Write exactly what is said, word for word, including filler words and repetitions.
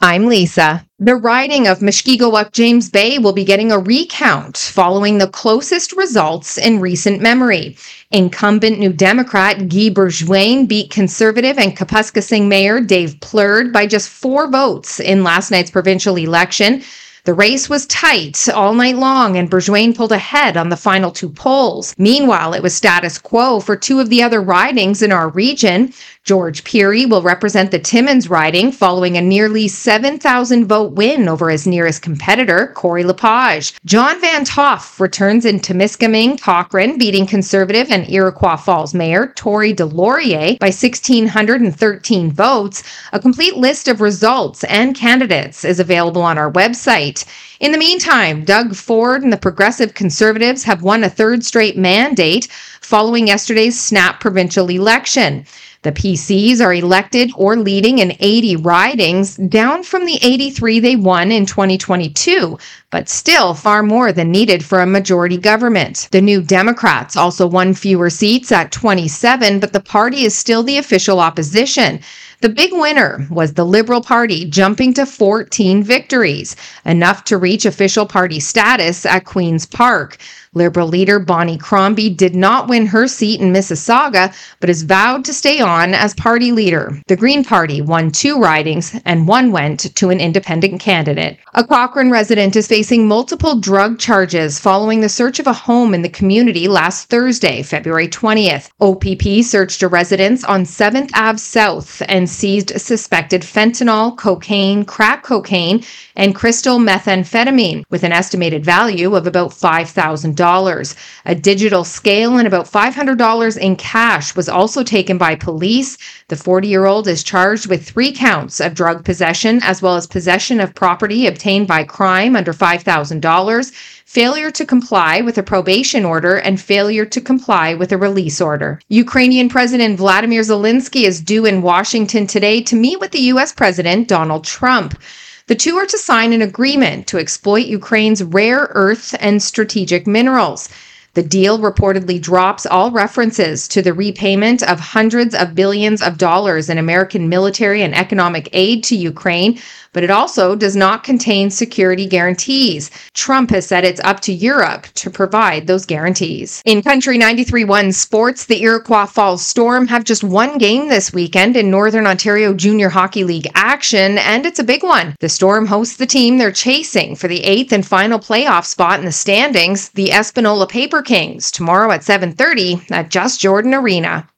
I'm Lisa. The riding of Mushkegowuk-James Bay will be getting a recount following the closest results in recent memory. Incumbent New Democrat Guy Bourgeois beat Conservative and Kapuskasing Mayor Dave Plurd by just four votes in last night's provincial election. The race was tight all night long, and Bourgeois pulled ahead on the final two polls. Meanwhile, it was status quo for two of the other ridings in our region. George Pirie will represent the Timmins riding following a nearly seven thousand vote win over his nearest competitor, Cory Lepage. John Van Toff returns in Temiskaming, Cochrane, beating Conservative and Iroquois Falls Mayor Tory Deslauriers by one thousand six hundred thirteen votes. A complete list of results and candidates is available on our website. In the meantime, Doug Ford and the Progressive Conservatives have won a third straight mandate following yesterday's snap provincial election. The P Cs are elected or leading in eighty ridings, down from the eighty-three they won in twenty twenty-two, but still far more than needed for a majority government. The New Democrats also won fewer seats at twenty-seven, but the party is still the official opposition. The big winner was the Liberal Party, jumping to fourteen victories, enough to reach official party status at Queen's Park. Liberal leader Bonnie Crombie did not win her seat in Mississauga, but has vowed to stay on as party leader. The Green Party won two ridings, and one went to an independent candidate. A Cochrane resident is facing multiple drug charges following the search of a home in the community last Thursday, February twentieth. O P P searched a residence on seventh Avenue South and seized suspected fentanyl, cocaine, crack cocaine, and crystal methamphetamine, with an estimated value of about five thousand dollars. A digital scale and about five hundred dollars in cash was also taken by police. The forty-year-old is charged with three counts of drug possession, as well as possession of property obtained by crime under five thousand dollars, failure to comply with a probation order, and failure to comply with a release order. Ukrainian President Vladimir Zelensky is due in Washington today to meet with the U S President Donald Trump. The two are to sign an agreement to exploit Ukraine's rare earth and strategic minerals. The deal reportedly drops all references to the repayment of hundreds of billions of dollars in American military and economic aid to Ukraine, but it also does not contain security guarantees. Trump has said it's up to Europe to provide those guarantees. In Country ninety-three point one sports, the Iroquois Falls Storm have just one game this weekend in Northern Ontario Junior Hockey League action, and it's a big one. The Storm hosts the team they're chasing for the eighth and final playoff spot in the standings, the Espanola Paper Kings, tomorrow at seven thirty at Just Jordan Arena.